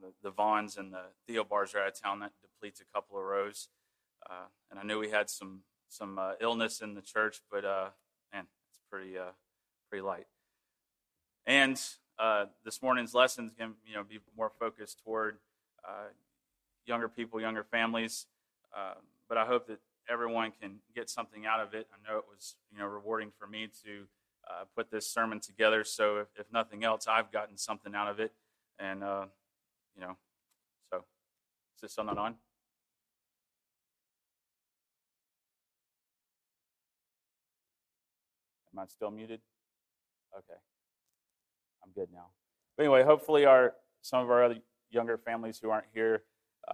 the Vaughns and the Theobars are out of town. That depletes a couple of rows. And I knew we had some illness in the church, but man, it's pretty light. And this morning's lesson is going to be more focused toward younger people, younger families. But I hope that everyone can get something out of it. I know it was rewarding for me to put this sermon together. So if nothing else, I've gotten something out of it. And so is this still not on? Am I still muted? Okay. I'm good now. But anyway, hopefully some of our other younger families who aren't here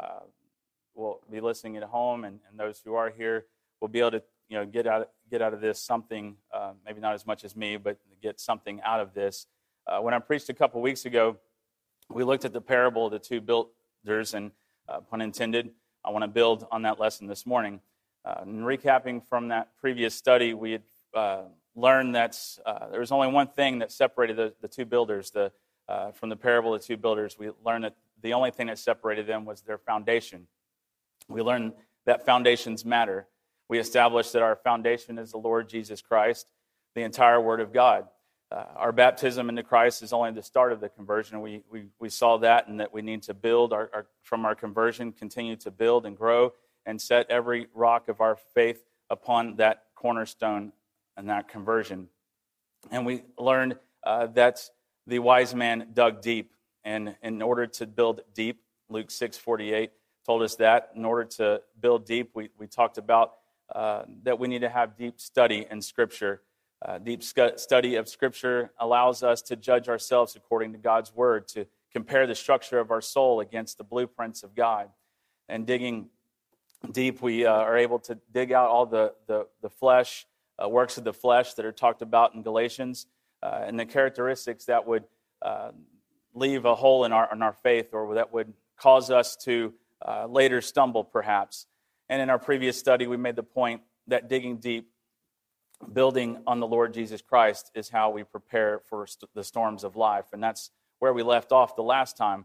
will be listening at home, and those who are here will be able to get out of this something, maybe not as much as me, but get something out of this. When I preached a couple weeks ago, we looked at the parable of the two builders, and pun intended, I want to build on that lesson this morning. And recapping from that previous study, we had learned that there was only one thing that separated the two builders from the parable of the two builders. We learned that the only thing that separated them was their foundation. We learned that foundations matter. We established that our foundation is the Lord Jesus Christ, the entire Word of God. Our baptism into Christ is only the start of the conversion. We saw that, and that we need to build from our conversion, continue to build and grow, and set every rock of our faith upon that cornerstone and that conversion. And we learned that the wise man dug deep, and in order to build deep, Luke 6:48 told us that in order to build deep, we talked about that we need to have deep study in Scripture. Deep study of Scripture allows us to judge ourselves according to God's Word, to compare the structure of our soul against the blueprints of God. And digging deep, we are able to dig out all the flesh, works of the flesh that are talked about in Galatians, and the characteristics that would leave a hole in our faith, or that would cause us to later stumble, perhaps. And in our previous study, we made the point that digging deep, building on the Lord Jesus Christ, is how we prepare for the storms of life. And that's where we left off the last time.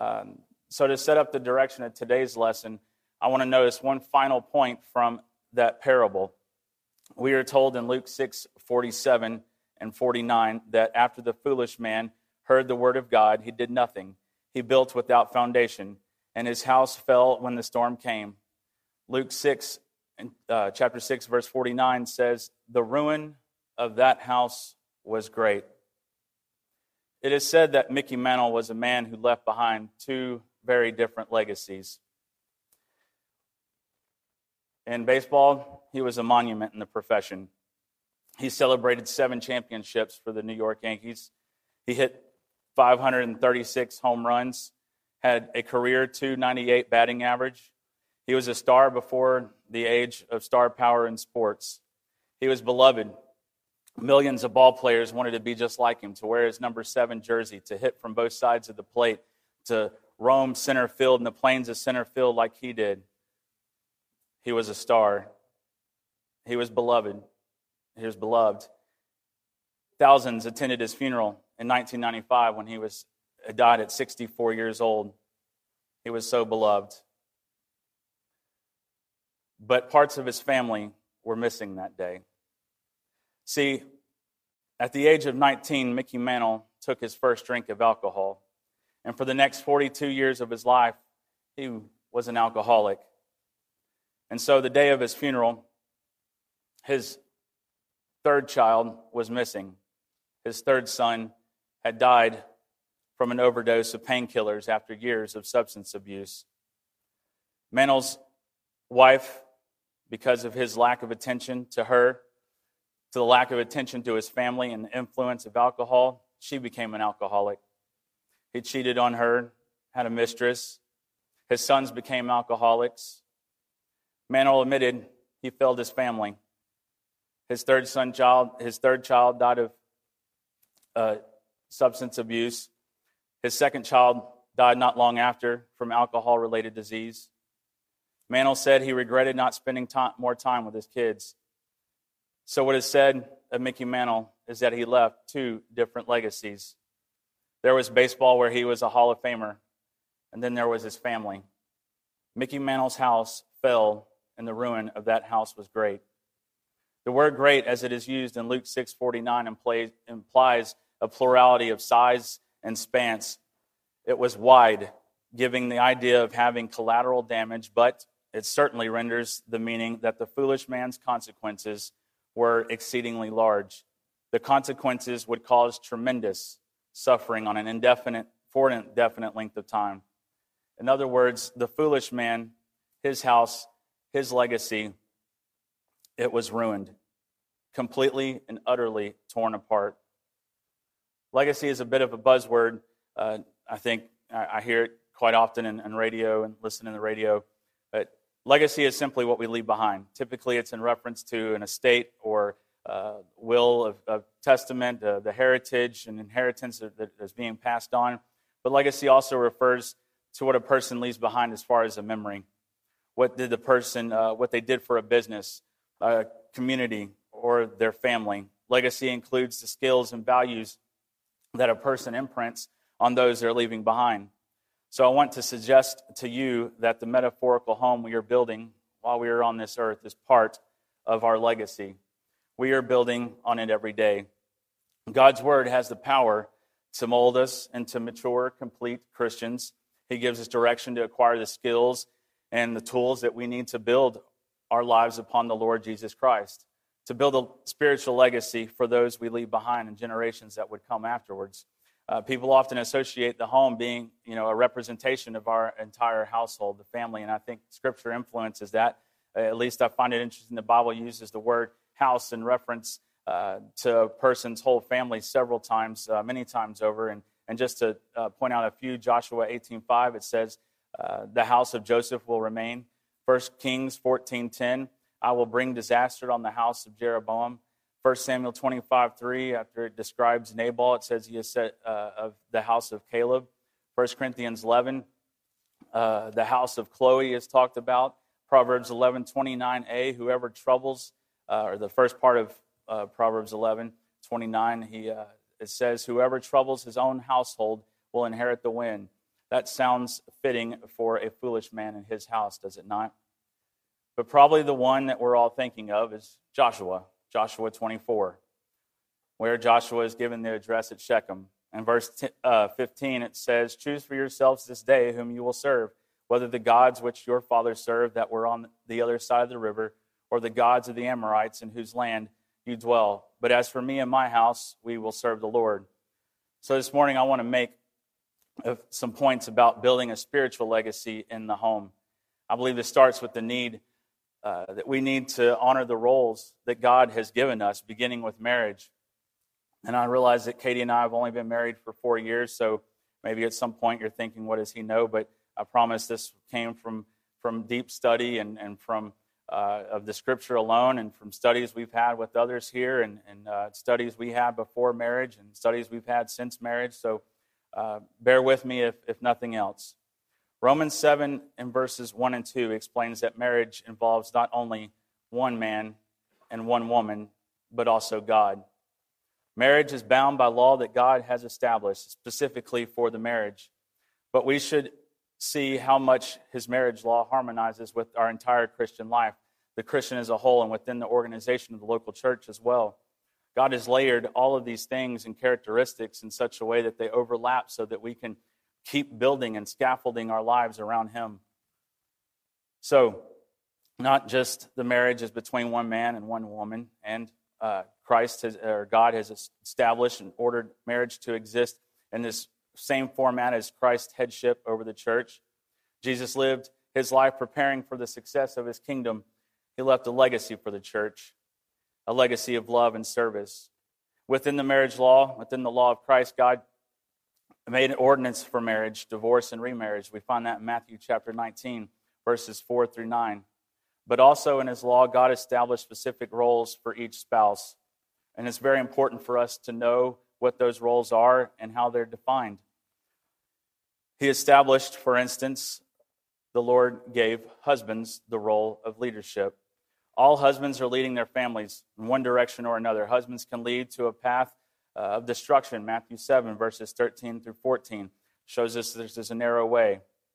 So to set up the direction of today's lesson, I want to notice one final point from that parable. We are told in Luke 6:47 and 49 that after the foolish man heard the word of God, he did nothing. He built without foundation, and his house fell when the storm came. Luke 6, chapter 6, verse 49 says, "The ruin of that house was great." It is said that Mickey Mantle was a man who left behind two very different legacies. In baseball, he was a monument in the profession. He celebrated 7 championships for the New York Yankees. He hit 536 home runs, had a career .298 batting average. He was a star before the age of star power in sports. He was beloved. Millions of ball players wanted to be just like him, to wear his number 7 jersey, to hit from both sides of the plate, to roam center field in the plains of center field like he did. He was a star. He was beloved. He was beloved. Thousands attended his funeral in 1995 when he died at 64 years old. He was so beloved. But parts of his family were missing that day. See, at the age of 19, Mickey Mantle took his first drink of alcohol. And for the next 42 years of his life, he was an alcoholic. And so the day of his funeral, his third child was missing. His third son had died from an overdose of painkillers after years of substance abuse. Mantle's wife, because of his lack of attention to her, to the lack of attention to his family and the influence of alcohol, she became an alcoholic. He cheated on her, had a mistress. His sons became alcoholics. Mantle admitted he failed his family. His third child died of substance abuse. His second child died not long after from alcohol-related disease. Mantle said he regretted not spending more time with his kids. So what is said of Mickey Mantle is that he left 2 different legacies. There was baseball, where he was a Hall of Famer. and then there was his family. Mickey Mantle's house fell, and the ruin of that house was great. The word great, as it is used in Luke 6:49, implies a plurality of size and span. It was wide, giving the idea of having collateral damage, but it certainly renders the meaning that the foolish man's consequences were exceedingly large. The consequences would cause tremendous suffering on for an indefinite length of time. In other words, the foolish man, his house, his legacy, it was ruined, completely and utterly torn apart. Legacy is a bit of a buzzword. I think I hear it quite often in radio and listen to the radio. But legacy is simply what we leave behind. Typically, it's in reference to an estate or will of testament, the heritage and inheritance that is being passed on. But legacy also refers to what a person leaves behind as far as a memory. What did the person, what they did for a business, a community, or their family. Legacy includes the skills and values that a person imprints on those they're leaving behind. So I want to suggest to you that the metaphorical home we are building while we are on this earth is part of our legacy. We are building on it every day. God's word has the power to mold us into mature, complete Christians. He gives us direction to acquire the skills and the tools that we need to build our lives upon the Lord Jesus Christ, to build a spiritual legacy for those we leave behind and generations that would come afterwards. People often associate the home being, a representation of our entire household, the family, and I think Scripture influences that. At least I find it interesting the Bible uses the word house in reference to a person's whole family several times, many times over. And just to point out a few, Joshua 18:5, it says, the house of Joseph will remain. 1 Kings 14:10, I will bring disaster on the house of Jeroboam. 1 Samuel 25:3, after it describes Nabal, it says he is set of the house of Caleb. 1 Corinthians 11, the house of Chloe is talked about. Proverbs 11:29a, whoever troubles, or the first part of Proverbs 11:29, it says, whoever troubles his own household will inherit the wind. That sounds fitting for a foolish man in his house, does it not? But probably the one that we're all thinking of is Joshua 24, where Joshua is given the address at Shechem. In verse 15, it says, choose for yourselves this day whom you will serve, whether the gods which your fathers served that were on the other side of the river, or the gods of the Amorites in whose land you dwell. But as for me and my house, we will serve the Lord. So this morning I want to make some points about building a spiritual legacy in the home. I believe this starts with the need that we need to honor the roles that God has given us, beginning with marriage. And I realize that Katie and I have only been married for 4 years, so maybe at some point you're thinking, what does he know? But I promise this came from deep study and from of the Scripture alone, and from studies we've had with others here, and studies we had before marriage, and studies we've had since marriage. So bear with me if nothing else. Romans 7 in verses 1 and 2 explains that marriage involves not only one man and one woman, but also God. Marriage is bound by law that God has established specifically for the marriage. But we should see how much his marriage law harmonizes with our entire Christian life, the Christian as a whole, and within the organization of the local church as well. God has layered all of these things and characteristics in such a way that they overlap so that we can keep building and scaffolding our lives around him. So, not just the marriage is between one man and one woman, and God has established and ordered marriage to exist in this same format as Christ's headship over the church. Jesus lived his life preparing for the success of his kingdom. He left a legacy for the church, a legacy of love and service. Within the marriage law, within the law of Christ, God made an ordinance for marriage, divorce, and remarriage. We find that in Matthew chapter 19, verses 4 through 9. But also in his law, God established specific roles for each spouse. And it's very important for us to know what those roles are and how they're defined. He established, for instance, the Lord gave husbands the role of leadership. All husbands are leading their families in one direction or another. Husbands can lead to a path of destruction. Matthew 7, verses 13 through 14 shows us there's a narrow way.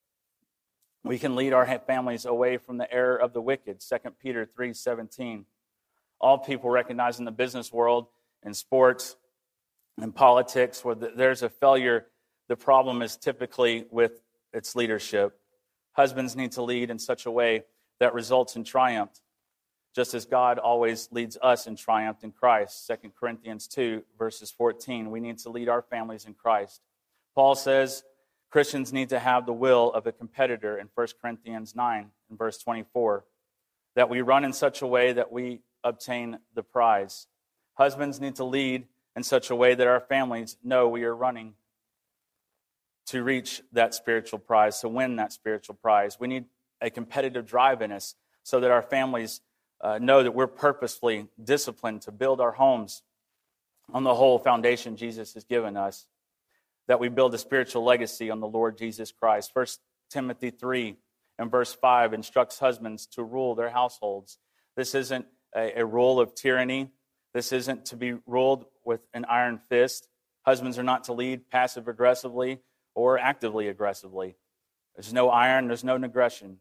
We can lead our families away from the error of the wicked, 2 Peter 3:17. All people recognize in the business world, in sports, in politics, where there's a failure, the problem is typically with its leadership. Husbands need to lead in such a way that results in triumph, just as God always leads us in triumph in Christ. 2 Corinthians 2, verses 14. We need to lead our families in Christ. Paul says Christians need to have the will of a competitor in 1 Corinthians 9, and verse 24, that we run in such a way that we obtain the prize. Husbands need to lead in such a way that our families know we are running to reach that spiritual prize, to win that spiritual prize. We need a competitive drive in us so that our families know that we're purposefully disciplined to build our homes on the whole foundation Jesus has given us, that we build a spiritual legacy on the Lord Jesus Christ. 1 Timothy 3 and verse 5 instructs husbands to rule their households. This isn't a rule of tyranny. This isn't to be ruled with an iron fist. Husbands are not to lead passive-aggressively or actively aggressively. There's no iron, there's no aggression.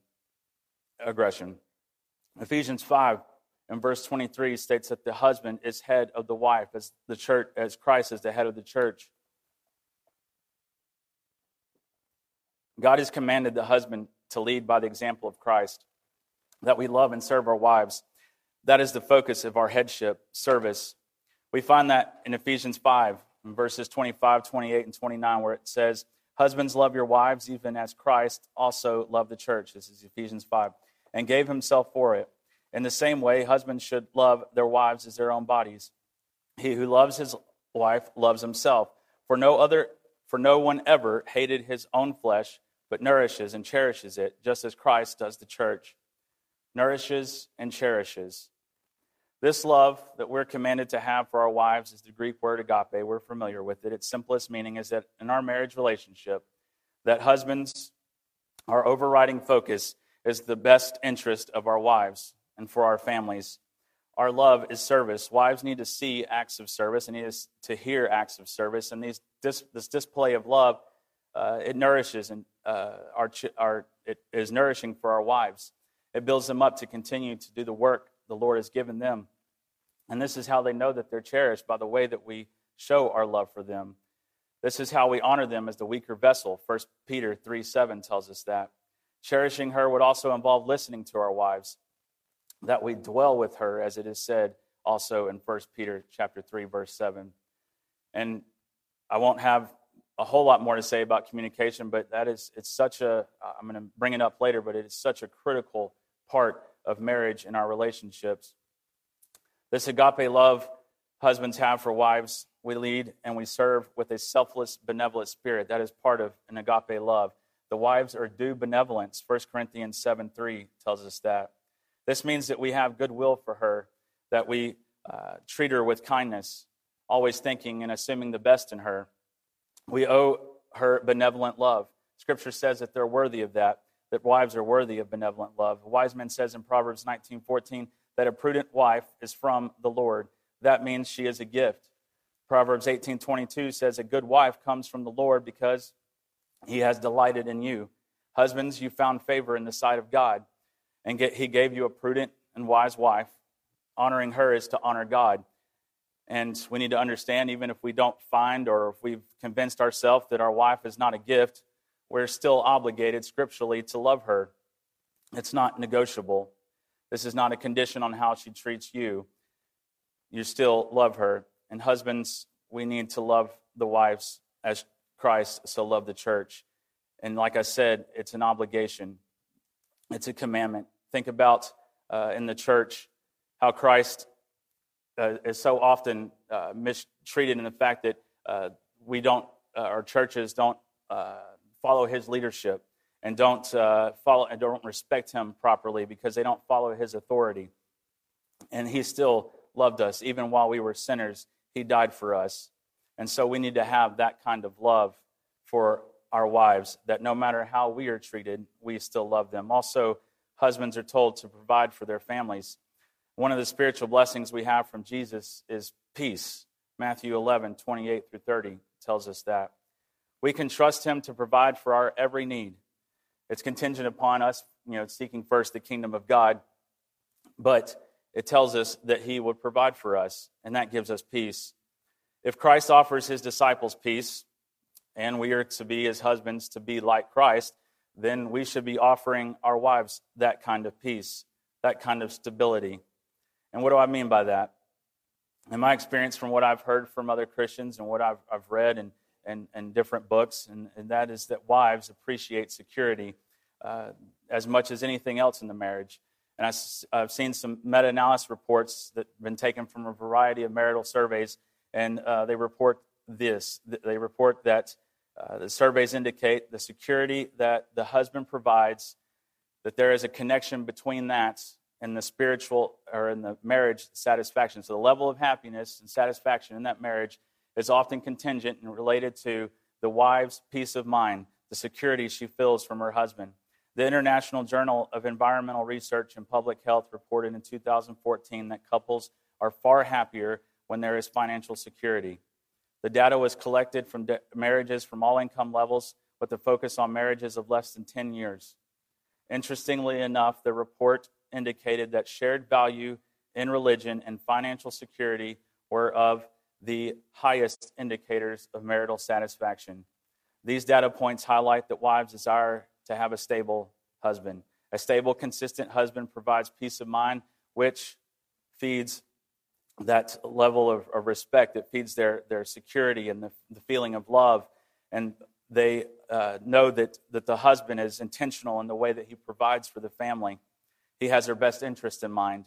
Ephesians 5 and verse 23 states that the husband is head of the wife, as the church, as Christ is the head of the church. God has commanded the husband to lead by the example of Christ, that we love and serve our wives. That is the focus of our headship service. We find that in Ephesians 5, in verses 25, 28, and 29, where it says, husbands, love your wives, even as Christ also loved the church. This is Ephesians 5, and gave himself for it. In the same way, husbands should love their wives as their own bodies. He who loves his wife loves himself. For no one ever hated his own flesh, but nourishes and cherishes it, just as Christ does the church. Nourishes and cherishes. This love that we're commanded to have for our wives is the Greek word agape. We're familiar with it. Its simplest meaning is that in our marriage relationship, that husbands, our overriding focus is the best interest of our wives and for our families. Our love is service. Wives need to see acts of service and need to hear acts of service. And this display of love, it nourishes and it is nourishing for our wives. It builds them up to continue to do the work the Lord has given them. And this is how they know that they're cherished, by the way that we show our love for them. This is how we honor them as the weaker vessel. 1 Peter 3:7 tells us that. Cherishing her would also involve listening to our wives, that we dwell with her, as it is said also in 1 Peter chapter 3, verse 7. And I won't have a whole lot more to say about communication, but I'm going to bring it up later, but it is such a critical part of marriage and our relationships. This agape love husbands have for wives, we lead and we serve with a selfless, benevolent spirit. That is part of an agape love. The wives are due benevolence. 1 Corinthians 7:3 tells us that. This means that we have goodwill for her, that we treat her with kindness, always thinking and assuming the best in her. We owe her benevolent love. Scripture says that they're worthy of that wives are worthy of benevolent love. A wise man says in Proverbs 19:14 that a prudent wife is from the Lord. That means she is a gift. Proverbs 18:22 says a good wife comes from the Lord because he has delighted in you. Husbands, you found favor in the sight of God, and he gave you a prudent and wise wife. Honoring her is to honor God. And we need to understand, even if we don't find or if we've convinced ourselves that our wife is not a gift, we're still obligated scripturally to love her. It's not negotiable. This is not a condition on how she treats you. You still love her. And husbands, we need to love the wives as Christ so loved the church. And like I said, it's an obligation. It's a commandment. Think about in the church how Christ is so often mistreated in the fact that our churches don't follow his leadership and don't respect him properly because they don't follow his authority. And he still loved us. Even while we were sinners, he died for us. And so we need to have that kind of love for our wives, that no matter how we are treated, we still love them. Also, husbands are told to provide for their families. One of the spiritual blessings we have from Jesus is peace. Matthew 11:28 through 30 tells us that. We can trust him to provide for our every need. It's contingent upon us, seeking first the kingdom of God. But it tells us that he would provide for us, and that gives us peace. If Christ offers his disciples peace, and we are to be, as husbands, to be like Christ, then we should be offering our wives that kind of peace, that kind of stability. And what do I mean by that? In my experience, from what I've heard from other Christians and what I've read in different books, and that is that wives appreciate security as much as anything else in the marriage. And I've seen some meta-analysis reports that have been taken from a variety of marital surveys, and they report this. They report that the surveys indicate the security that the husband provides, that there is a connection between that and the spiritual, or in the marriage satisfaction. So the level of happiness and satisfaction in that marriage is often contingent and related to the wife's peace of mind, the security she feels from her husband. The International Journal of Environmental Research and Public Health reported in 2014 that couples are far happier when there is financial security. The data was collected from marriages from all income levels, with a focus on marriages of less than 10 years. Interestingly enough, the report indicated that shared value in religion and financial security were of the highest indicators of marital satisfaction. These data points highlight that wives desire to have a stable husband. A stable, consistent husband provides peace of mind, which feeds that level of respect. It feeds their security and the feeling of love. And they know that the husband is intentional in the way that he provides for the family. He has their best interest in mind.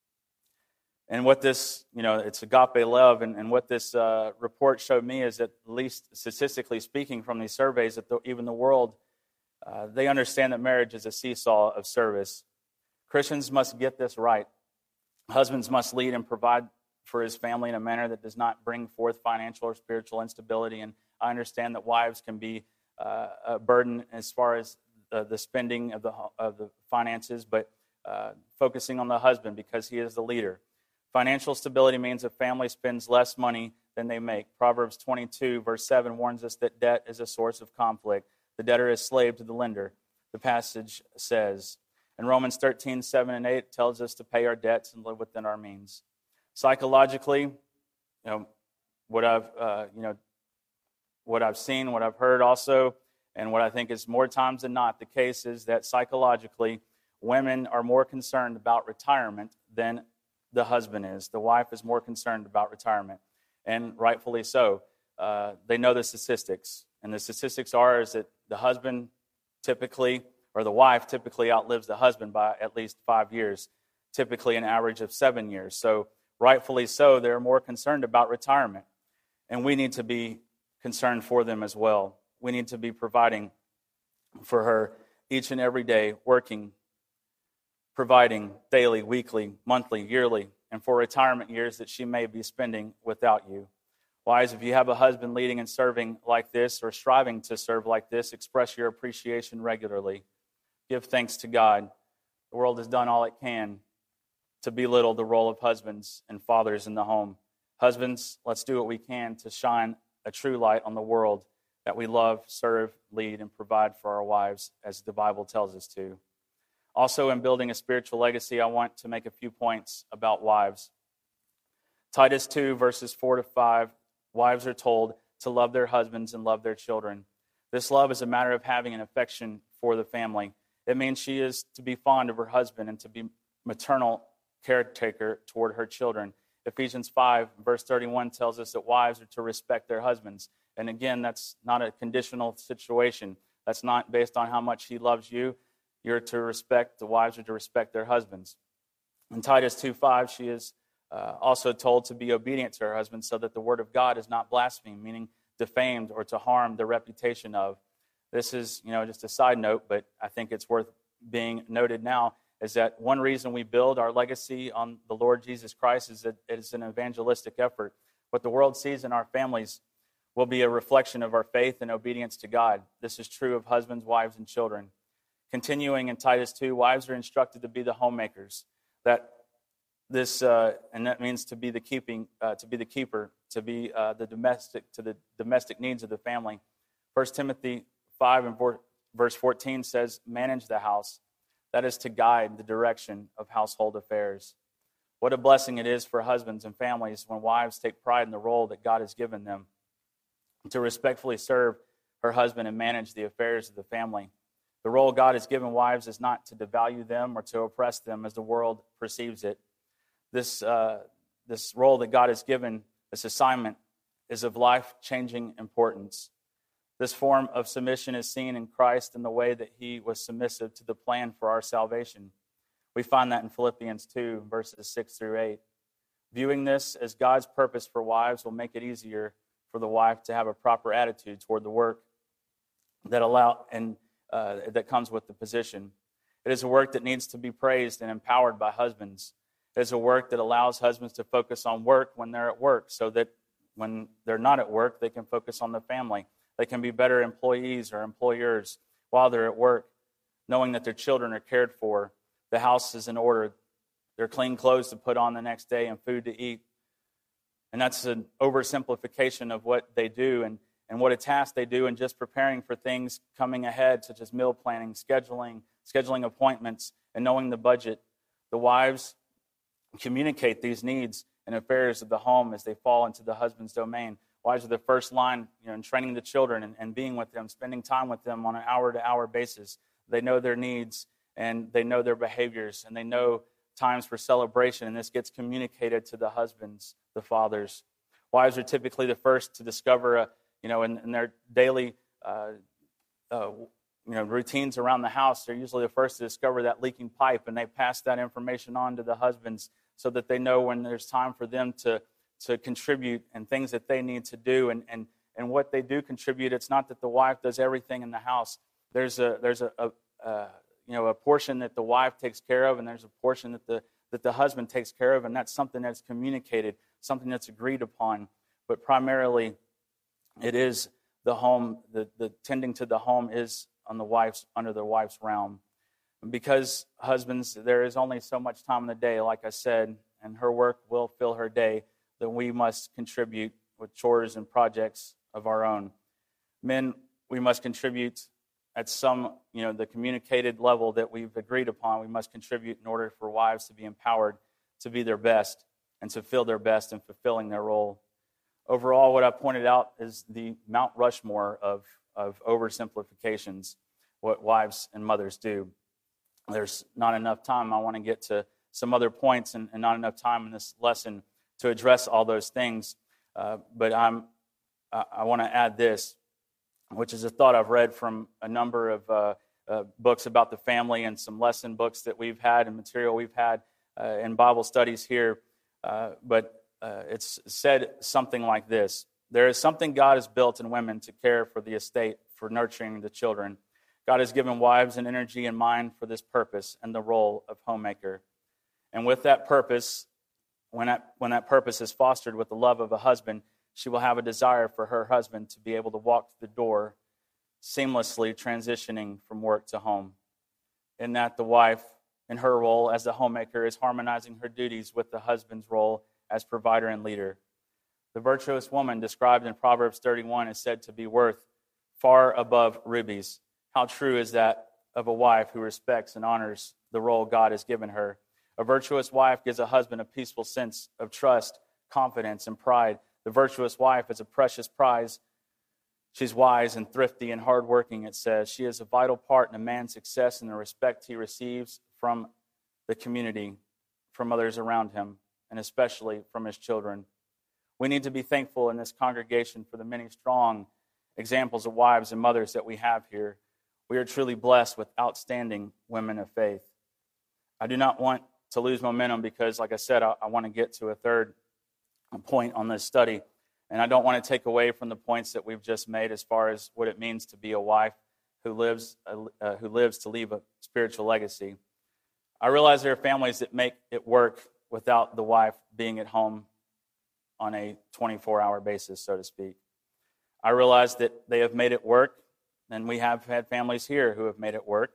And what this, it's agape love. And what this report showed me is that, at least statistically speaking from these surveys, that even the world, they understand that marriage is a seesaw of service. Christians must get this right. Husbands must lead and provide for his family in a manner that does not bring forth financial or spiritual instability. And I understand that wives can be a burden as far as the spending of the finances, but focusing on the husband because he is the leader. Financial stability means a family spends less money than they make. Proverbs 22, verse 7 warns us that debt is a source of conflict. The debtor is slave to the lender, the passage says. In Romans 13, 7 and 8, tells us to pay our debts and live within our means. Psychologically, what I've seen, what I've heard also, and what I think is more times than not the case is that psychologically, women are more concerned about retirement than the husband is. The wife is more concerned about retirement, and rightfully so. They know the statistics, and the statistics is that the husband typically, or the wife typically outlives the husband by at least 5 years, typically an average of 7 years. So rightfully so, they're more concerned about retirement, and we need to be concerned for them as well. We need to be providing for her each and every day, working, providing daily, weekly, monthly, yearly, and for retirement years that she may be spending without you. Wives, if you have a husband leading and serving like this or striving to serve like this, express your appreciation regularly. Give thanks to God. The world has done all it can to belittle the role of husbands and fathers in the home. Husbands, let's do what we can to shine a true light on the world that we love, serve, lead, and provide for our wives as the Bible tells us to. Also, in building a spiritual legacy, I want to make a few points about wives. Titus 2, verses 4 to 5, wives are told to love their husbands and love their children. This love is a matter of having an affection for the family. It means she is to be fond of her husband and to be maternal caretaker toward her children. Ephesians 5, verse 31 tells us that wives are to respect their husbands. And again, that's not a conditional situation. That's not based on how much he loves you. You're to respect, the wives are to respect their husbands. In Titus 2:5, she is also told to be obedient to her husband so that the word of God is not blasphemed, meaning defamed or to harm the reputation of. This is, just a side note, but I think it's worth being noted now, is that one reason we build our legacy on the Lord Jesus Christ is that it is an evangelistic effort. What the world sees in our families will be a reflection of our faith and obedience to God. This is true of husbands, wives, and children. Continuing in Titus 2, wives are instructed to be the homemakers. And that means to be the keeper, to be the domestic, to the domestic needs of the family. 1 Timothy 5 and verse 14 says, manage the house. That is to guide the direction of household affairs. What a blessing it is for husbands and families when wives take pride in the role that God has given them to respectfully serve her husband and manage the affairs of the family. The role God has given wives is not to devalue them or to oppress them as the world perceives it. This role that God has given, this assignment, is of life-changing importance. This form of submission is seen in Christ in the way that he was submissive to the plan for our salvation. We find that in Philippians 2, verses 6 through 8. Viewing this as God's purpose for wives will make it easier for the wife to have a proper attitude toward the work that comes with the position. It is a work that needs to be praised and empowered by husbands. It is a work that allows husbands to focus on work when they're at work, so that when they're not at work, they can focus on the family. They can be better employees or employers while they're at work, knowing that their children are cared for, the house is in order, they're clean clothes to put on the next day and food to eat. And that's an oversimplification of what they do and what a task they do in just preparing for things coming ahead, such as meal planning, scheduling appointments, and knowing the budget. The wives communicate these needs and affairs of the home as they fall into the husband's domain. Wives are the first line, in training the children and being with them, spending time with them on an hour-to-hour basis. They know their needs and they know their behaviors and they know times for celebration, and this gets communicated to the husbands, the fathers. Wives are typically the first to discover, in their daily, routines around the house. They're usually the first to discover that leaking pipe, and they pass that information on to the husbands so that they know when there's time for them to contribute and things that they need to do. And what they do contribute, it's not that the wife does everything in the house. There's a portion that the wife takes care of, and there's a portion that the husband takes care of, and that's something that's communicated, something that's agreed upon. But primarily, it is the home. The tending to the home is under the wife's realm. And because husbands, there is only so much time in the day, like I said, and her work will fill her day, that we must contribute with chores and projects of our own. Men, we must contribute at some, the communicated level that we've agreed upon. We must contribute in order for wives to be empowered to be their best and to feel their best in fulfilling their role. Overall, what I pointed out is the Mount Rushmore of oversimplifications, what wives and mothers do. There's not enough time. I want to get to some other points and not enough time in this lesson to address all those things. But I want to add this, which is a thought I've read from a number of books about the family and some lesson books that we've had and material we've had in Bible studies here. But it's said something like this: there is something God has built in women to care for the estate, for nurturing the children. God has given wives an energy and mind for this purpose and the role of homemaker. And with that purpose, when that purpose is fostered with the love of a husband, she will have a desire for her husband to be able to walk through the door, seamlessly transitioning from work to home. In that, the wife, in her role as the homemaker, is harmonizing her duties with the husband's role as provider and leader. The virtuous woman described in Proverbs 31 is said to be worth far above rubies. How true is that of a wife who respects and honors the role God has given her? A virtuous wife gives a husband a peaceful sense of trust, confidence, and pride. The virtuous wife is a precious prize. She's wise and thrifty and hardworking, it says. She is a vital part in a man's success and the respect he receives from the community, from others around him, and especially from his children. We need to be thankful in this congregation for the many strong examples of wives and mothers that we have here. We are truly blessed with outstanding women of faith. I do not want to lose momentum because, like I said, I want to get to a third point on this study. And I don't want to take away from the points that we've just made as far as what it means to be a wife who lives to leave a spiritual legacy. I realize there are families that make it work without the wife being at home on a 24-hour basis, so to speak. I realize that they have made it work, and we have had families here who have made it work.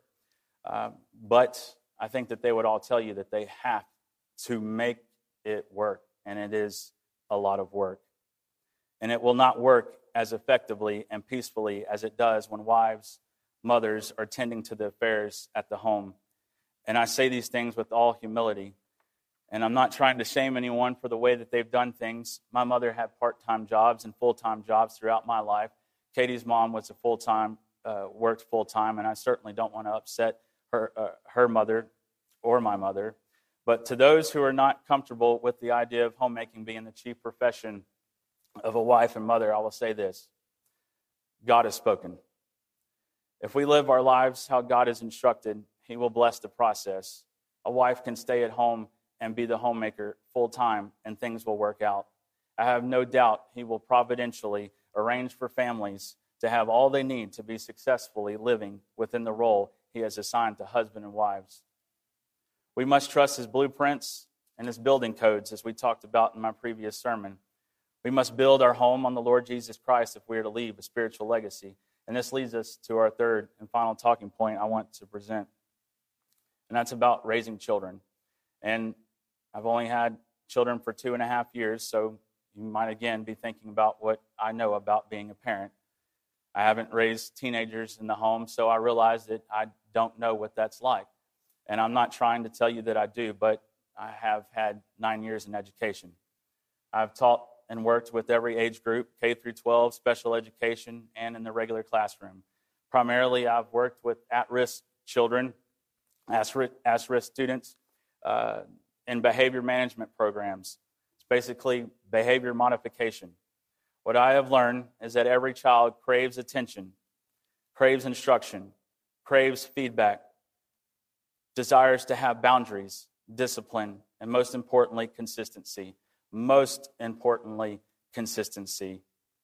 But I think that they would all tell you that they have to make it work, and it is a lot of work. And it will not work as effectively and peacefully as it does when wives mothers are tending to the affairs at the home. And I say these things with all humility. And I'm not trying to shame anyone for the way that they've done things. My mother had part-time jobs and full-time jobs throughout my life. Katie's mom was worked full-time, and I certainly don't want to upset her mother or my mother. But to those who are not comfortable with the idea of homemaking being the chief profession of a wife and mother, I will say this: God has spoken. If we live our lives how God has instructed, He will bless the process. A wife can stay at home and be the homemaker full-time, and things will work out. I have no doubt He will providentially arrange for families to have all they need to be successfully living within the role He has assigned to husband and wives. We must trust His blueprints and His building codes, as we talked about in my previous sermon. We must build our home on the Lord Jesus Christ if we are to leave a spiritual legacy. And this leads us to our third and final talking point I want to present. And that's about raising children. And I've only had children for 2.5 years, so you might again be thinking about what I know about being a parent. I haven't raised teenagers in the home, so I realize that I don't know what that's like. And I'm not trying to tell you that I do, but I have had 9 years in education. I've taught and worked with every age group, K through 12, special education, and in the regular classroom. Primarily, I've worked with at-risk children, at-risk students, in behavior management programs. It's basically behavior modification. What I have learned is that every child craves attention, craves instruction, craves feedback, desires to have boundaries, discipline, and most importantly, consistency. Most importantly, consistency.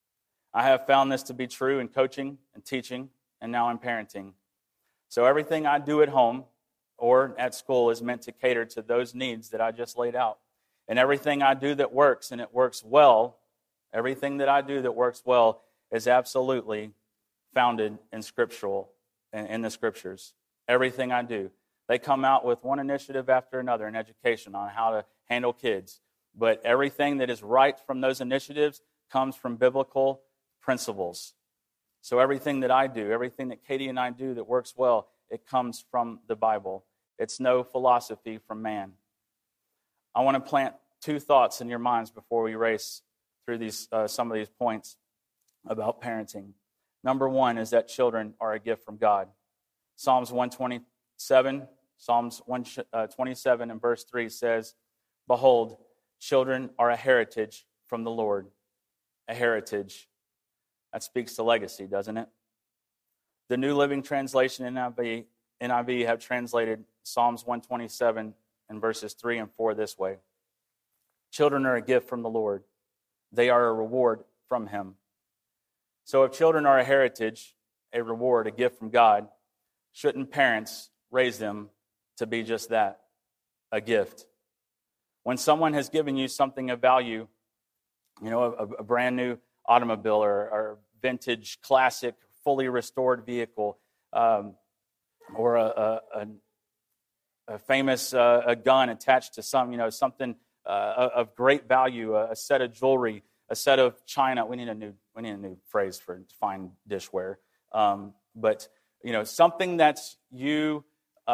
I have found this to be true in coaching and teaching, and now in parenting. So everything I do at home or at school is meant to cater to those needs that I just laid out. And everything I do that works, and it works well, everything that I do that works well is absolutely founded in in the Scriptures. Everything I do. They come out with one initiative after another in education on how to handle kids. But everything that is right from those initiatives comes from biblical principles. So everything that I do, everything that Katie and I do that works well, it comes from the Bible. It's no philosophy from man. I want to plant 2 thoughts in your minds before we race through some of these points about parenting. Number 1 is that children are a gift from God. Psalms 127 and verse 3 says, "Behold, children are a heritage from the Lord." A heritage. That speaks to legacy, doesn't it? The New Living Translation and NIV have translated Psalms 127 and verses 3 and 4 this way: "Children are a gift from the Lord. They are a reward from Him." So if children are a heritage, a reward, a gift from God, shouldn't parents raise them to be just that, a gift? When someone has given you something of value, a brand new automobile or vintage, classic, fully restored vehicle, or a famous a gun attached to something of great value, a set of jewelry, a set of china. We need a new phrase for fine dishware. But something that you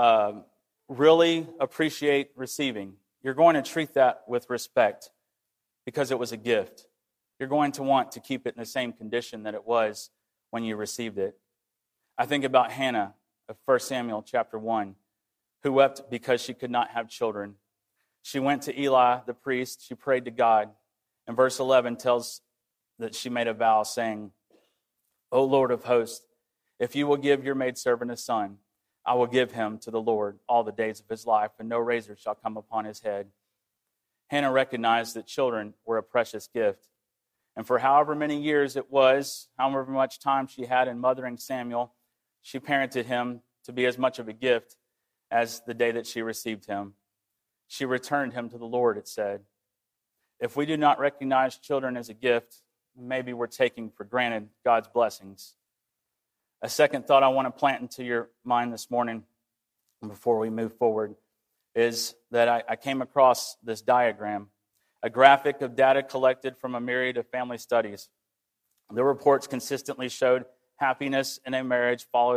really appreciate receiving. You're going to treat that with respect because it was a gift. You're going to want to keep it in the same condition that it was when you received it. I think about Hannah of 1 Samuel chapter 1, who wept because she could not have children. She went to Eli, the priest. She prayed to God. And verse 11 tells that she made a vow saying, "O Lord of hosts, if you will give your maidservant a son, I will give him to the Lord all the days of his life, and no razor shall come upon his head." Hannah recognized that children were a precious gift. And for however many years it was, however much time she had in mothering Samuel, she parented him to be as much of a gift as the day that she received him. She returned him to the Lord, it said. If we do not recognize children as a gift, maybe we're taking for granted God's blessings. A second thought I want to plant into your mind this morning before we move forward is that I came across this diagram, a graphic of data collected from a myriad of family studies. The reports consistently showed happiness in a marriage follows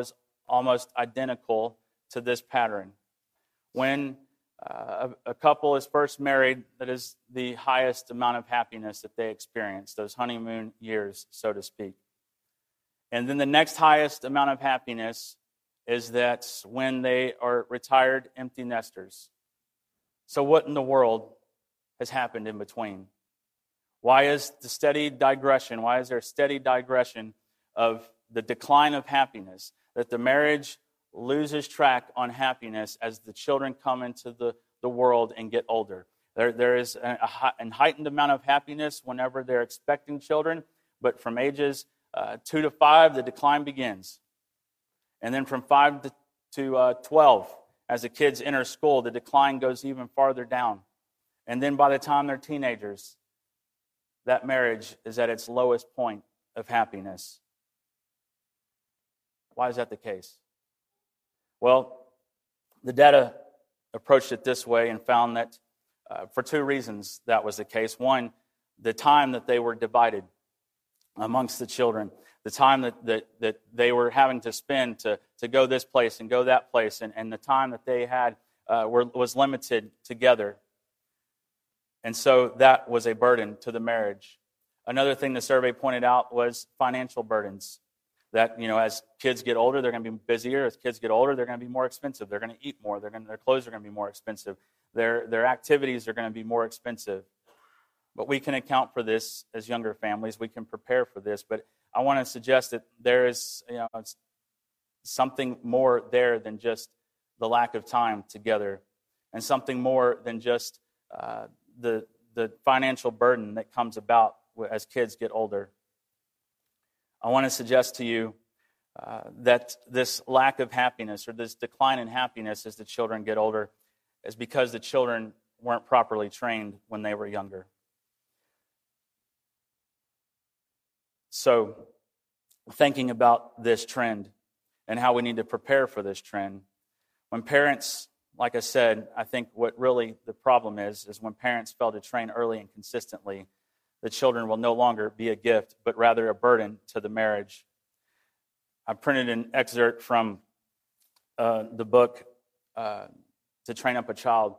almost identical to this pattern. When a couple is first married, that is the highest amount of happiness that they experience, those honeymoon years, so to speak. And then the next highest amount of happiness is that when they are retired empty nesters. So what in the world has happened in between? Why is the steady digression? Why is there a steady digression of the decline of happiness? That the marriage loses track on happiness as the children come into the world and get older. There is a heightened amount of happiness whenever they're expecting children, but from ages 2 to 5, the decline begins. And then from 5 to 12, as the kids enter school, the decline goes even farther down. And then by the time they're teenagers, that marriage is at its lowest point of happiness. Why is that the case? Well, the data approached it this way and found that for 2 reasons that was the case. One, the time that they were divided amongst the children, the time that they were having to spend to go this place and go that place, and the time that they had was limited together. And so that was a burden to the marriage. Another thing the survey pointed out was financial burdens. That, as kids get older, they're going to be busier. As kids get older, they're going to be more expensive. They're going to eat more. Their clothes are going to be more expensive. Their activities are going to be more expensive. But we can account for this as younger families. We can prepare for this. But I want to suggest that there is something more there than just the lack of time together, and something more than just the financial burden that comes about as kids get older. I want to suggest to you that this lack of happiness, or this decline in happiness as the children get older, is because the children weren't properly trained when they were younger. So, thinking about this trend and how we need to prepare for this trend, when parents, like I said, I think what really the problem is when parents fail to train early and consistently, the children will no longer be a gift, but rather a burden to the marriage. I printed an excerpt from the book, To Train Up a Child.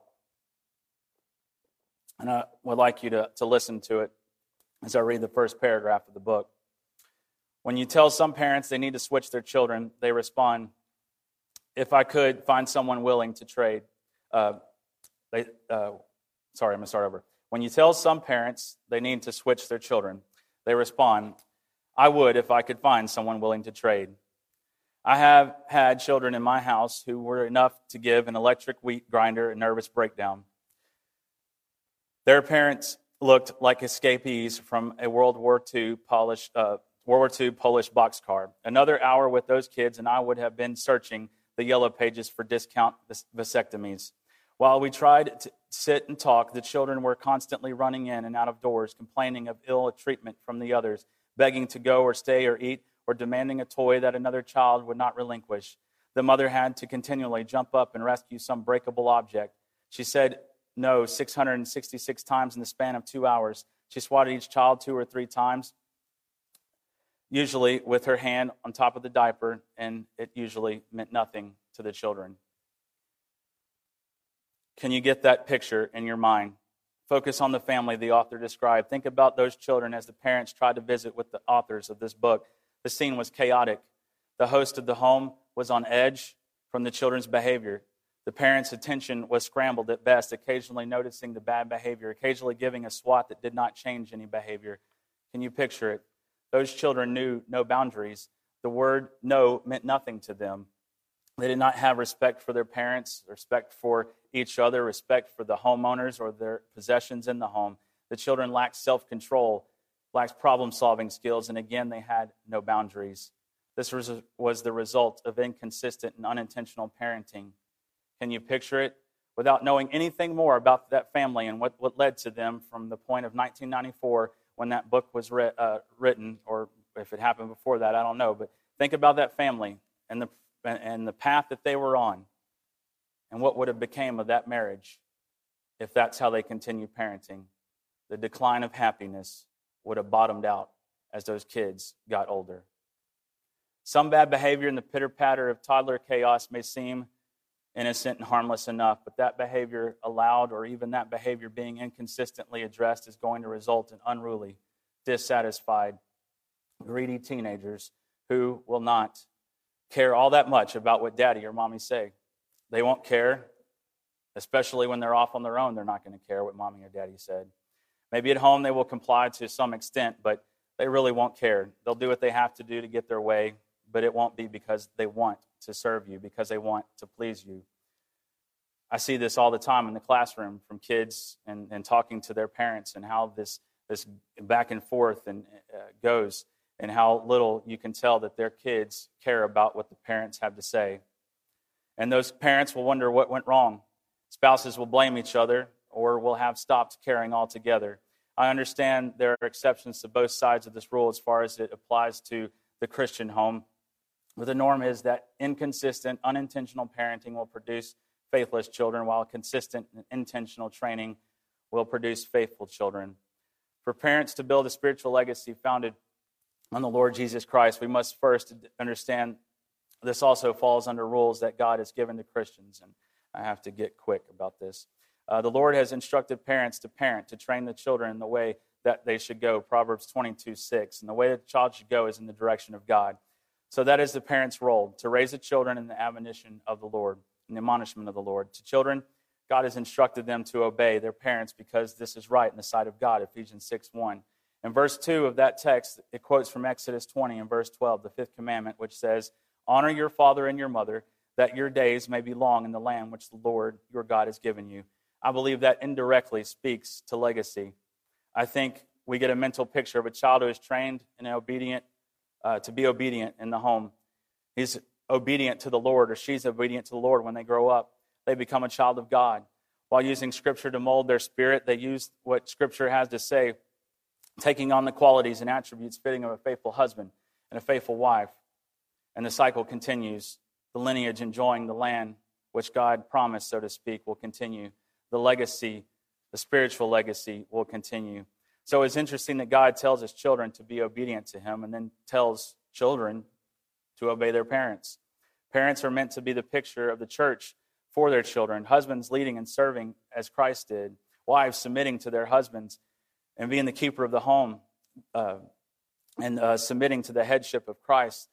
And I would like you to listen to it as I read the first paragraph of the book. When you tell some parents they need to switch their children, they respond, "If I could find someone willing to trade." I'm going to start over. When you tell some parents they need to switch their children, they respond, "I would if I could find someone willing to trade." I have had children in my house who were enough to give an electric wheat grinder a nervous breakdown. Their parents looked like escapees from a World War II Polish boxcar. Another hour with those kids, and I would have been searching the yellow pages for discount vasectomies. While we tried to sit and talk, the children were constantly running in and out of doors, complaining of ill treatment from the others, begging to go or stay or eat, or demanding a toy that another child would not relinquish. The mother had to continually jump up and rescue some breakable object. She said no 666 times in the span of 2 hours. She swatted each child 2 or 3 times, usually with her hand on top of the diaper, and it usually meant nothing to the children. Can you get that picture in your mind? Focus on the family the author described. Think about those children as the parents tried to visit with the authors of this book. The scene was chaotic. The host of the home was on edge from the children's behavior. The parents' attention was scrambled at best, occasionally noticing the bad behavior, occasionally giving a swat that did not change any behavior. Can you picture it? Those children knew no boundaries. The word no meant nothing to them. They did not have respect for their parents, respect for each other, respect for the homeowners or their possessions in the home. The children lacked self-control, lacked problem-solving skills, and again, they had no boundaries. This was the result of inconsistent and unintentional parenting. Can you picture it? Without knowing anything more about that family and what led to them from the point of 1994 when that book was written, or if it happened before that, I don't know. But think about that family and the path that they were on, and what would have become of that marriage if that's how they continued parenting. The decline of happiness would have bottomed out as those kids got older. Some bad behavior in the pitter-patter of toddler chaos may seem innocent and harmless enough, but that behavior allowed, or even that behavior being inconsistently addressed, is going to result in unruly, dissatisfied, greedy teenagers who will not care all that much about what daddy or mommy say. They won't care, especially when they're off on their own. They're not going to care what mommy or daddy said. Maybe at home they will comply to some extent, but they really won't care. They'll do what they have to do to get their way, but it won't be because they want to serve you, because they want to please you. I see this all the time in the classroom from kids and talking to their parents, and how this back and forth goes, and how little you can tell that their kids care about what the parents have to say. And those parents will wonder what went wrong. Spouses will blame each other, or will have stopped caring altogether. I understand there are exceptions to both sides of this rule as far as it applies to the Christian home. But the norm is that inconsistent, unintentional parenting will produce faithless children, while consistent and intentional training will produce faithful children. For parents to build a spiritual legacy founded on the Lord Jesus Christ, we must first understand this also falls under rules that God has given to Christians. And I have to get quick about this. The Lord has instructed parents to parent, to train the children in the way that they should go, Proverbs 22:6. And the way that the child should go is in the direction of God. So that is the parent's role, to raise the children in the admonition of the Lord, in the admonishment of the Lord. To children, God has instructed them to obey their parents because this is right in the sight of God, Ephesians 6:1. In verse 2 of that text, it quotes from Exodus 20 and verse 12, the fifth commandment, which says, "Honor your father and your mother, that your days may be long in the land which the Lord your God has given you." I believe that indirectly speaks to legacy. I think we get a mental picture of a child who is trained and obedient to be obedient in the home. He's obedient to the Lord, or she's obedient to the Lord. When they grow up, they become a child of God. While using Scripture to mold their spirit, they use what Scripture has to say, taking on the qualities and attributes fitting of a faithful husband and a faithful wife. And the cycle continues. The lineage enjoying the land which God promised, so to speak, will continue. The legacy, the spiritual legacy, will continue. So it's interesting that God tells his children to be obedient to him, and then tells children to obey their parents. Parents are meant to be the picture of the church for their children. Husbands leading and serving as Christ did. Wives submitting to their husbands and being the keeper of the home, and submitting to the headship of Christ,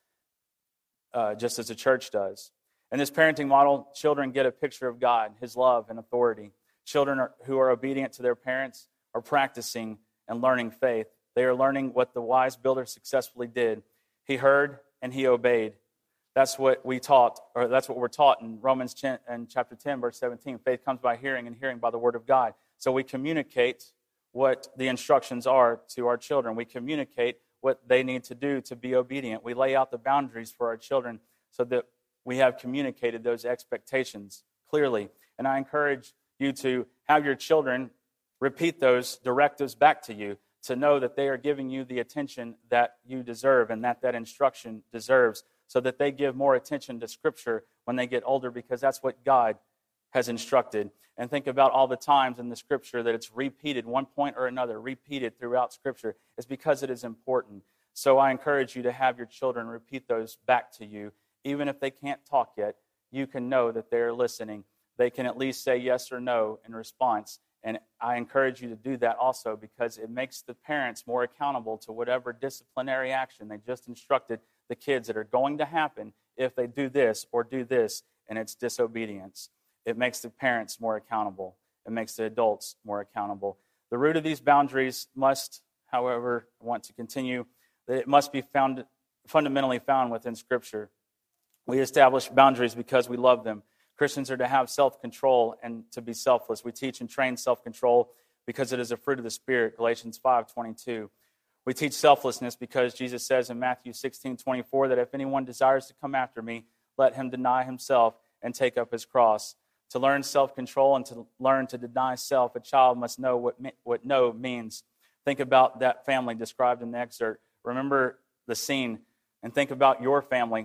just as the church does. In this parenting model, children get a picture of God, his love and authority. Children who are obedient to their parents are practicing and learning faith. They are learning what the wise builder successfully did. He heard and he obeyed. That's what we taught, or that's what we're taught in Romans 10, and chapter 10, verse 17. Faith comes by hearing, and hearing by the word of God. So we communicate what the instructions are to our children. We communicate what they need to do to be obedient. We lay out the boundaries for our children so that we have communicated those expectations clearly. And I encourage you to have your children repeat those directives back to you, to know that they are giving you the attention that you deserve and that instruction deserves, so that they give more attention to Scripture when they get older, because that's what God has instructed. And think about all the times in the Scripture that it's repeated, one point or another, repeated throughout Scripture. It's because it is important. So I encourage you to have your children repeat those back to you. Even if they can't talk yet, you can know that they're listening. They can at least say yes or no in response. And I encourage you to do that also, because it makes the parents more accountable to whatever disciplinary action they just instructed the kids that are going to happen if they do this or do this, and it's disobedience. It makes the parents more accountable. It makes the adults more accountable. The root of these boundaries must, however, I want to continue, that it must be fundamentally found within Scripture. We establish boundaries because we love them. Christians are to have self-control and to be selfless. We teach and train self-control because it is a fruit of the Spirit, Galatians 5:22. We teach selflessness because Jesus says in Matthew 16:24 that if anyone desires to come after me, let him deny himself and take up his cross. To learn self-control and to learn to deny self, a child must know what no means. Think about that family described in the excerpt. Remember the scene and think about your family.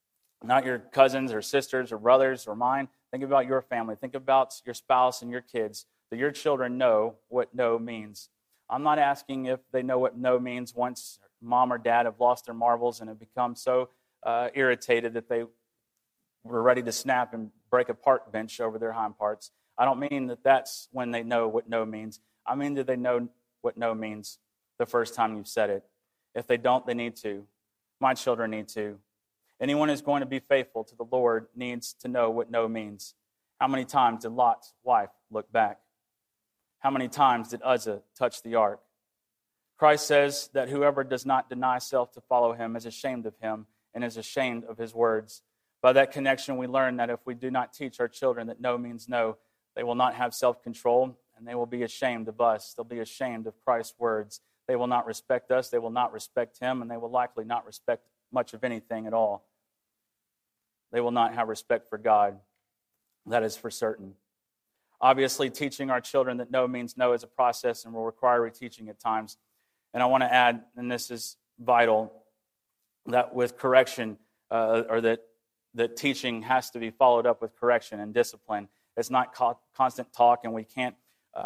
Not your cousins or sisters or brothers or mine. Think about your family. Think about your spouse and your kids. That your children know what no means. I'm not asking if they know what no means once mom or dad have lost their marbles and have become so irritated that they were ready to snap and break a park bench over their hind parts. I don't mean that that's when they know what no means. I mean that they know what no means the first time you've said it. If they don't, they need to. My children need to. Anyone who's going to be faithful to the Lord needs to know what no means. How many times did Lot's wife look back? How many times did Uzzah touch the ark? Christ says that whoever does not deny self to follow him is ashamed of him and is ashamed of his words. By that connection, we learn that if we do not teach our children that no means no, they will not have self-control, and they will be ashamed of us. They'll be ashamed of Christ's words. They will not respect us. They will not respect him, and they will likely not respect much of anything at all. They will not have respect for God. That is for certain. Obviously, teaching our children that no means no is a process and will require reteaching at times. And I want to add, and this is vital, that with correction, or that teaching has to be followed up with correction and discipline. It's not constant talk, and we can't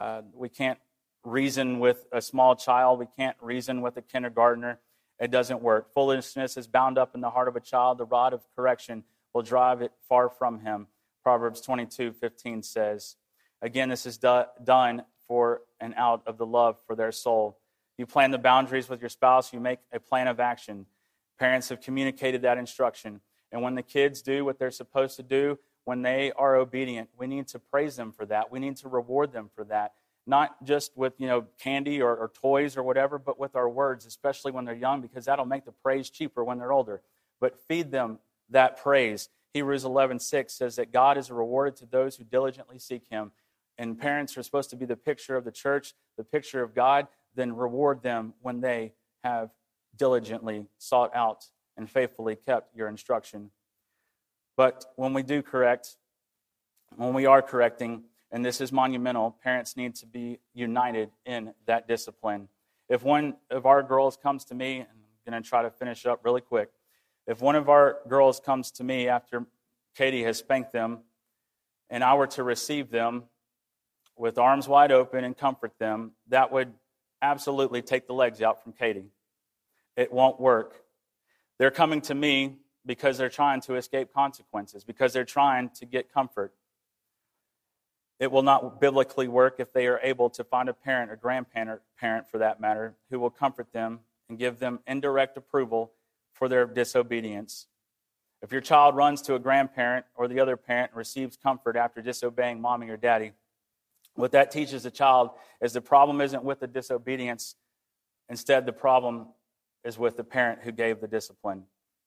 reason with a small child. We can't reason with a kindergartner. It doesn't work. Foolishness is bound up in the heart of a child. The rod of correction will drive it far from him. Proverbs 22:15 says, again, this is done for and out of the love for their soul. You plan the boundaries with your spouse. You make a plan of action. Parents have communicated that instruction. And when the kids do what they're supposed to do, when they are obedient, we need to praise them for that. We need to reward them for that. Not just with candy or toys or whatever, but with our words, especially when they're young, because that'll make the praise cheaper when they're older. But feed them that praise. Hebrews 11:6 says that God is rewarded to those who diligently seek him. And parents are supposed to be the picture of the church, the picture of God. Then reward them when they have diligently sought out and faithfully kept your instruction. But when we do correct, when we are correcting, and this is monumental, parents need to be united in that discipline. If one of our girls comes to me, and I'm going to try to finish up really quick. If one of our girls comes to me after Katie has spanked them, and I were to receive them with arms wide open and comfort them, that would absolutely take the legs out from Katie. It won't work. They're coming to me because they're trying to escape consequences, because they're trying to get comfort. It will not biblically work if they are able to find a parent or grandparent, for that matter, who will comfort them and give them indirect approval for their disobedience. If your child runs to a grandparent or the other parent and receives comfort after disobeying mommy or daddy, what that teaches the child is the problem isn't with the disobedience. Instead, the problem is with the parent who gave the discipline.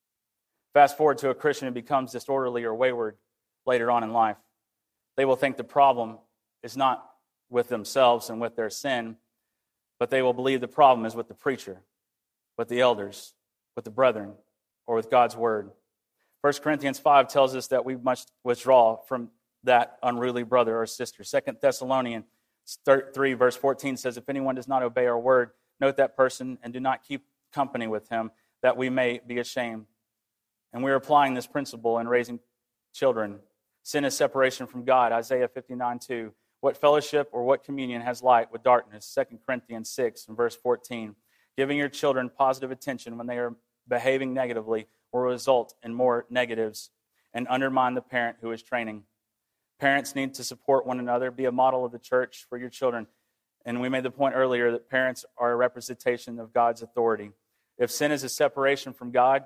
Fast forward to a Christian who becomes disorderly or wayward later on in life. They will think the problem is not with themselves and with their sin, but they will believe the problem is with the preacher, with the elders, with the brethren, or with God's word. 1 Corinthians 5 tells us that we must withdraw from that unruly brother or sister. 2 Thessalonians 3 verse 14 says, if anyone does not obey our word, note that person and do not keep company with him, that we may be ashamed. And we're applying this principle in raising children. Sin is separation from God. Isaiah 59:2. What fellowship or what communion has light with darkness? 2 Corinthians 6 and verse 14. Giving your children positive attention when they are behaving negatively will result in more negatives and undermine the parent who is training. Parents need to support one another, be a model of the church for your children. And we made the point earlier that parents are a representation of God's authority. If sin is a separation from God,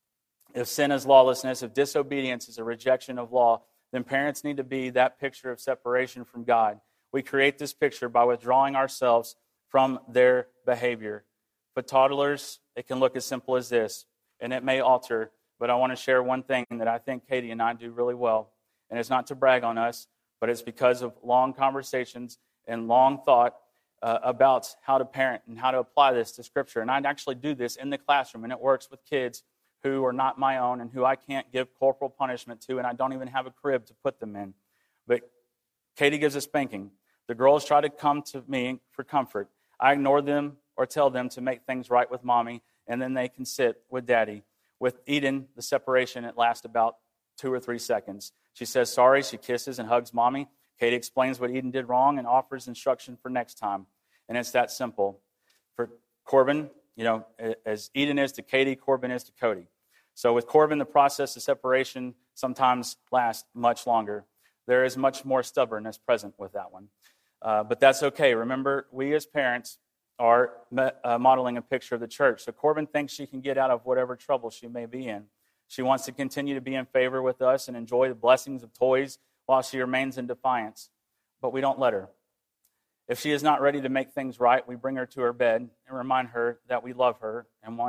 if sin is lawlessness, if disobedience is a rejection of law, then parents need to be that picture of separation from God. We create this picture by withdrawing ourselves from their behavior. For toddlers, it can look as simple as this, and it may alter, but I want to share one thing that I think Katie and I do really well. And it's not to brag on us, but it's because of long conversations and long thought about how to parent and how to apply this to Scripture. And I actually do this in the classroom, and it works with kids who are not my own and who I can't give corporal punishment to, and I don't even have a crib to put them in. But Katie gives a spanking. The girls try to come to me for comfort. I ignore them or tell them to make things right with mommy, and then they can sit with daddy. With Eden, the separation, it lasts about 2 or 3 seconds. She says sorry, she kisses and hugs mommy. Katie explains what Eden did wrong and offers instruction for next time. And it's that simple. For Corbin, as Eden is to Katie, Corbin is to Cody. So with Corbin, the process of separation sometimes lasts much longer. There is much more stubbornness present with that one. But that's okay. Remember, we as parents are modeling a picture of the church. So Corbin thinks she can get out of whatever trouble she may be in. She wants to continue to be in favor with us and enjoy the blessings of toys while she remains in defiance. But we don't let her. If she is not ready to make things right, we bring her to her bed and remind her that we love her and we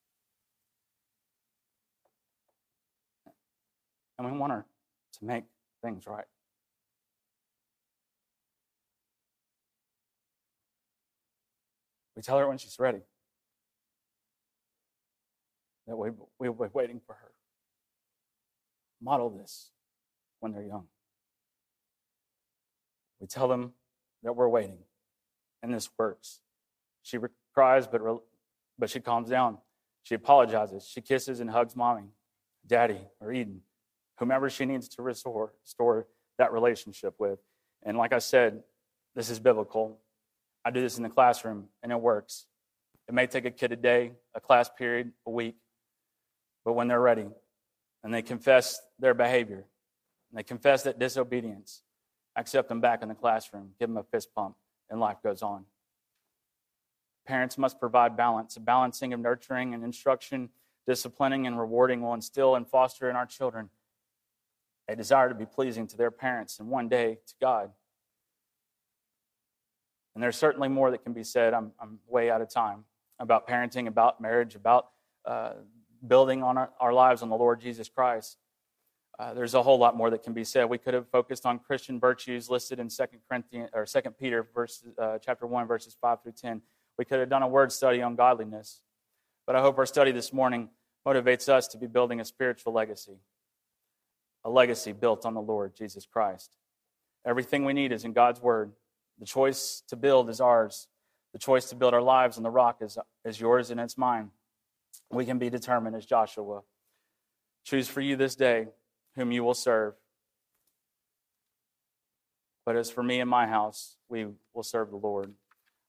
want her to make things right. We tell her when she's ready that we'll be waiting for her. Model this when they're young. We tell them that we're waiting, and this works. She cries, but she calms down. She apologizes. She kisses and hugs mommy, daddy, or Eden, whomever she needs to restore that relationship with. And like I said, this is biblical. I do this in the classroom, and it works. It may take a kid a day, a class period, a week, but when they're ready and they confess their behavior, and they confess that disobedience, accept them back in the classroom, give them a fist pump, and life goes on. Parents must provide balance. A balancing of nurturing and instruction, disciplining and rewarding will instill and foster in our children a desire to be pleasing to their parents and one day to God. And there's certainly more that can be said. I'm way out of time about parenting, about marriage, about building on our lives on the Lord Jesus Christ. There's a whole lot more that can be said. We could have focused on Christian virtues listed in 2 Peter chapter 1, verses 5 through 10. We could have done a word study on godliness. But I hope our study this morning motivates us to be building a spiritual legacy, a legacy built on the Lord Jesus Christ. Everything we need is in God's word. The choice to build is ours. The choice to build our lives on the rock is yours and it's mine. We can be determined as Joshua. Choose for you this day whom you will serve. But as for me and my house, we will serve the Lord.